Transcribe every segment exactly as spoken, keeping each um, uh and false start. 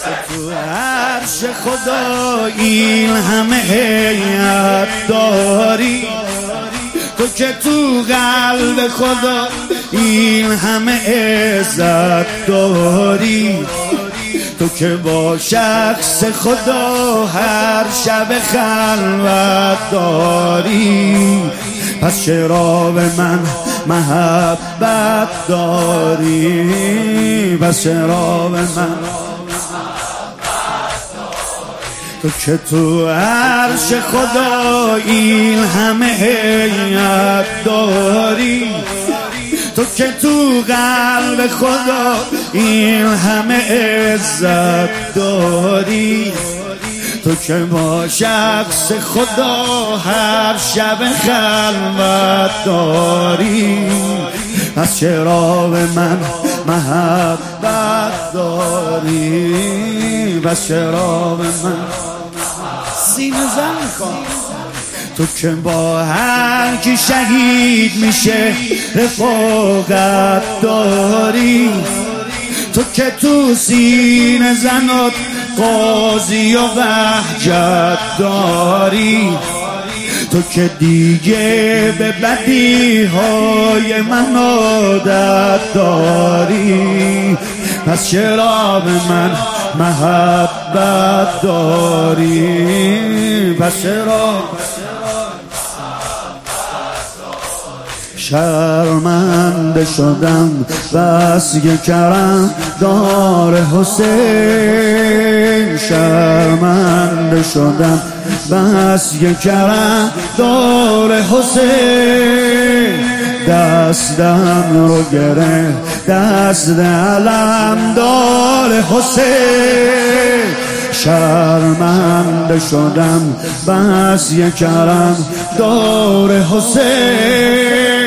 تو عرش خدا این همه هیئت داری، تو که تو قلب خدا این همه عزت داری، تو که با شخص خدا هر شب خلوت داری، پس چرا به من محبت داری؟ پس چرا به من تو که تو عرش خدا این همه هیئت داری، تو که تو قلب خدا این همه عزت داری، تو که با شخص خدا هر شب خلوت داری، پس چرا به من محبت داری؟ پس چرا به من سینه زن کن؟ تو که با هر کی شهید میشه رفاقت داری، تو که تو سینه زنات قاضی و وحجت داری، تو که دیگه به بدی های من عادت داری، پس چرا به من محبت داری؟ پس چرا شرمنده شدم بس که کرم دار حسین، شرمنده شدم بس که کرم دار حسین، دستم رو گره دست علم دار حسین، شرمنده شدم بس که کرم دار حسین،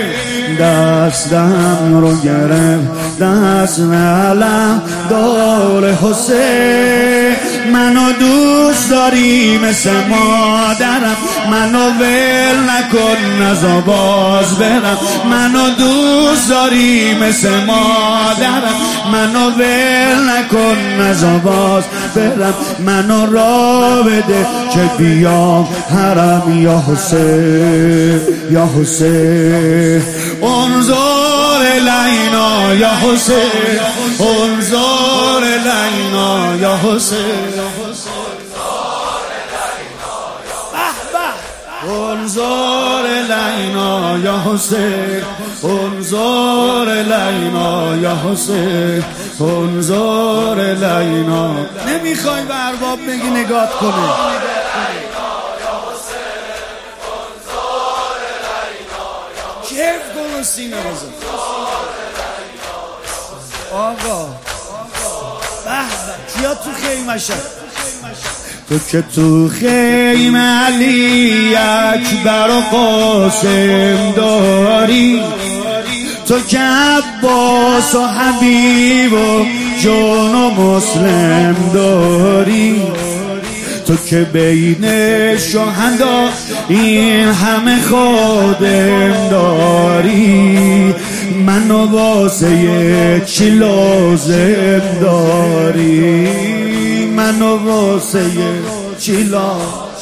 دستم رو گرفت دست علم دار حسین، منو دوست داری مثل مادرم، منو ول نکن نزا باز برم، منو دوست داری مثل مادرم، منو ول نکن نزا باز برم، منو را بده که بیام حرم یا حسین یا حسین، انظر الینا یا حسین، انظر الینا یا حسین، انظر الینا یا حسین، انظر الینا یا حسین، انظر الینا. نمیخوای به ارباب بگی نگات کنه؟ کیف کن و سینه بزن آقا. به کیا تو خیمشن؟ تو که تو خیمه علی اکبر و قاسم داری، تو که عباس و حبیب و جان و مسلم داری، تو که بین شهدا این همه خادم داری، منو واسه چی لازم داری؟ منو واسه چی لازم؟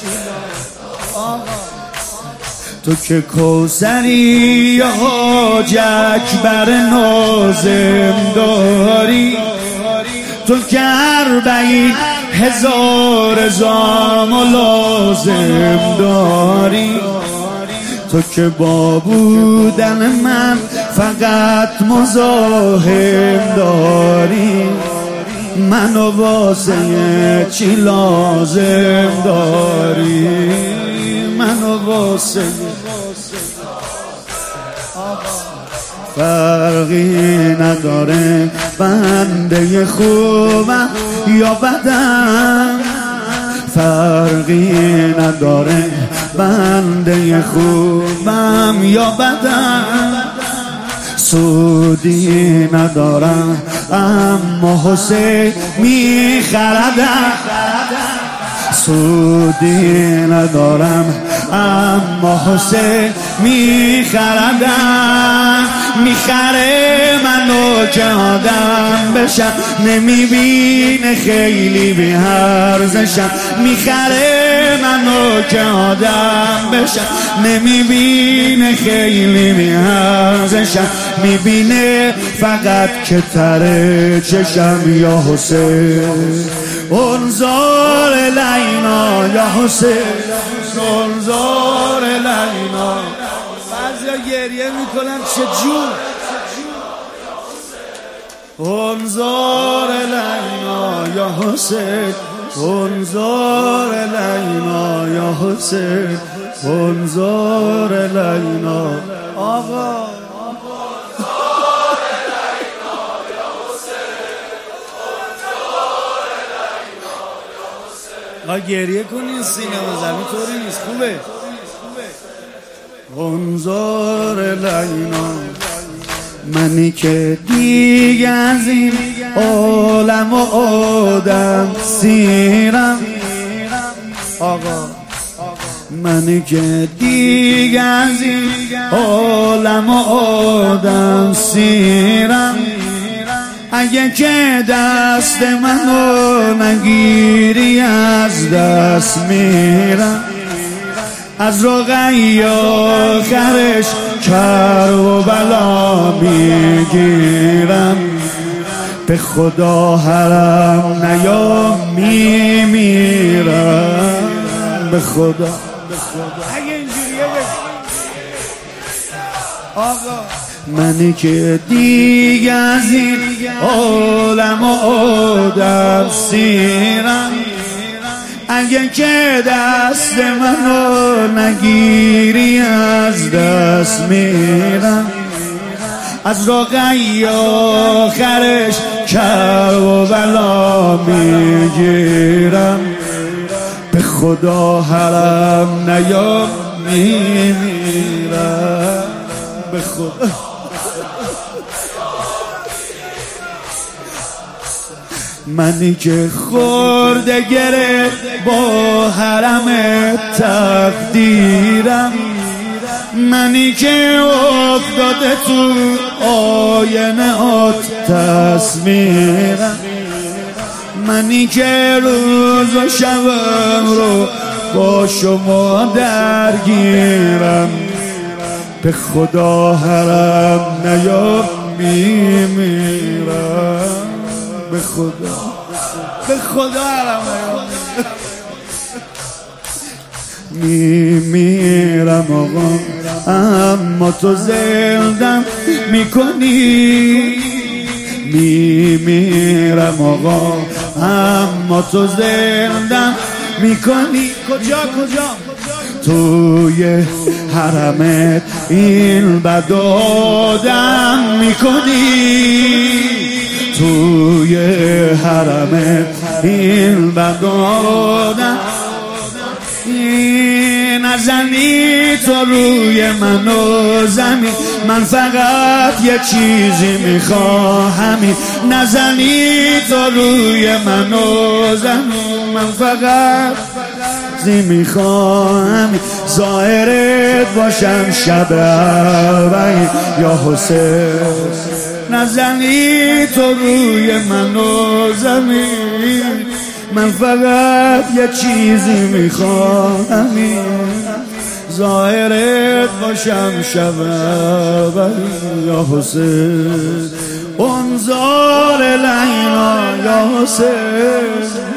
تو که کوثری یا حاج اکبر ناظم داری، تو که اربعین هزار زام و لازم داری، تو که با بودن من فقط مزاحم داری، منو واسه چی لازم داری؟ منو واسه فرقی نداره بنده خوبم یا بدم، فرقی نداره بنده خوبم یا بدم، سودی ندارم اما حسین میخردم، سودی ندارم اما حسین میخردم، میخره منو که آدم بشم، نمیبینه خیلی بی ارزشم. میخره منو که آدم بشم، نمیبینه خیلی بی ارزشم. میبینه فقط که تره چشم. یا حسین انظار لینا، یا حسین انظار لینا. بعضیا گریه میکنن چه جور. انظار لینا یا حسین، انظار لینا یا حسین، انظار لینا. آقا آقا گریه کنین، سینما زمین طوری نیست. خوبه انظار لینا. منی که دیگه از این عالم و آدم سیرم. آقا منی که دیگه از این عالم و آدم سیرم. اگه که دست منو نگیری از دست میرم. از رقی آخرش کر و بلا میگیرم. به خدا حرم نیا میمیرم. به خدا اگه اینجوریه آقا منی که دیگه از این عالم و آدم سیرم. اگه که دست منو نگیری از دست میرم. از رقی آخرش کر و بلا میگیرم. به خدا حرم نیا میمیرم. به خدا منی که خورده گره با حرم تقدیرم. منی که افتاده تو آینه آت تصمیرم. منی که روز و شبم رو با شما درگیرم. به خدا حرم نیا میمیرم. به خدا به خدا حرم میمیرم آقا. اما تو زندم میکنی. میمیرم آقا اما تو زندم میکنی. کجا کجا توی حرمت این بد آدم میکنی. توی حرمت این بد آدم نزنی تو روی من و زمین. من فقط یه چیزی میخواهم. نزنی تو روی من و زمین. من فقط چیزی میخواهم. ظاهرت باشم شب اربعین یا حسین. نزنی تو روی من و زمین. من فقط یه چیزی میخواهم. ظاهرت باشم شب اربعین یا حسین. انظار لینا یا حسین.